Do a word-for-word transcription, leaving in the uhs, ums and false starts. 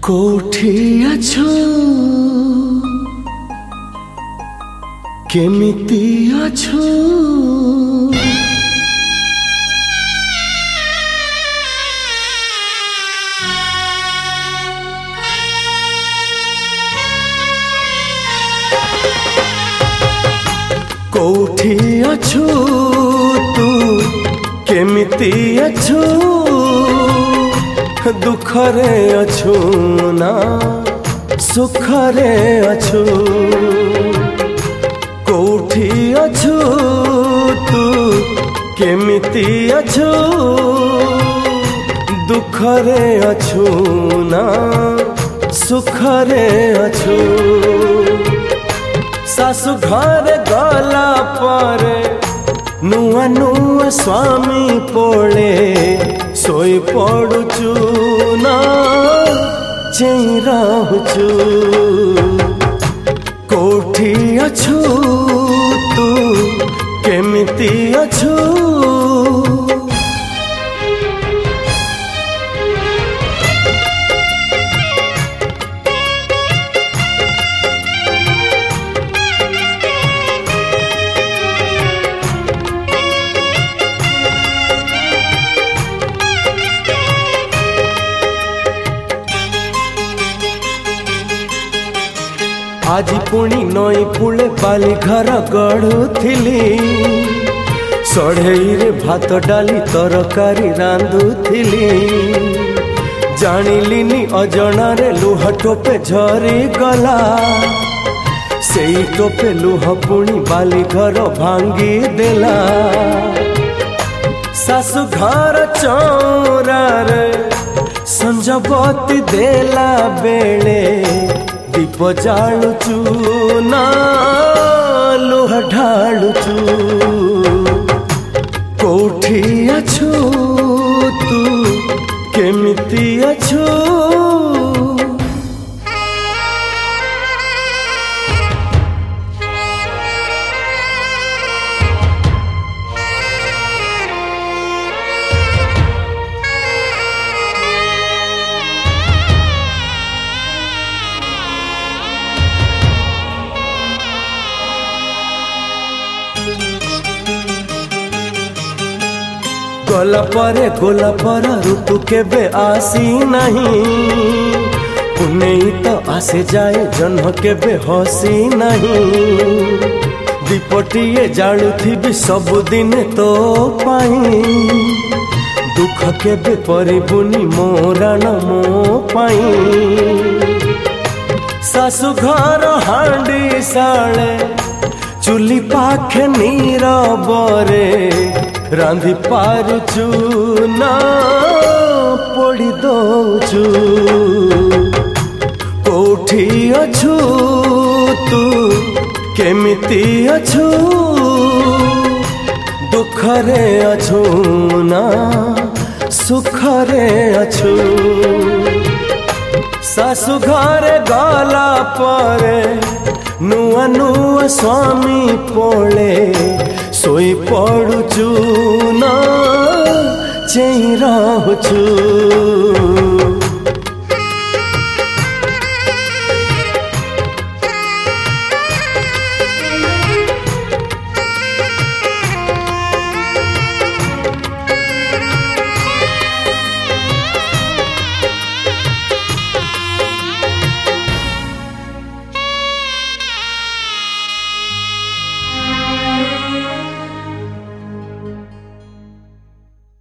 कोठी अछो केमिति अछो कोठी अछो तू केमिति अछो दुखरे अछु ना सुखरे अछु कोठी अछु तू केमिति अछु दुखरे अछु ना सुखरे अछु सासु घर गला पर नुआ नुआ स्वामी पोले सोई पड़ुचु ना चेई रहूचु कोठी अछु तू केमिति अछु आज पुणी नई कूले बाली घर गढ़ुथिली सढ़ेई रे भात डाली तरकारी रांधुथिली जानिलिनी अजणा रे लुह टोपे झरी गला सेई टोपे लुह पुणी बाली घर भांगी देला सासु घर चौरा रे संजबती देला बेले दीप जालुचु ना लुह ढालुचु कोठी अछु तू केमिति अछु गला परे गोला पर ऋतु केबे आसी नहीं पुनेई तो आसे जाए जन्म केबे हसी नहीं दीपटिए जालुथिबी सबुदिन तो पाई दुख केबे परिबुनी मोराण मो पाई सासु घर हांडी साले चुली पाखे नीरबरे रांधि पारुचु ना पड़ी दौचु कोठी अछु तू केमिति अछु दुखरे अछु ना सुखरे अछु सासु घरे गला परे नुआ नुआ स्वामी पोले सोई पड़ुचु ना चेई रहूचु।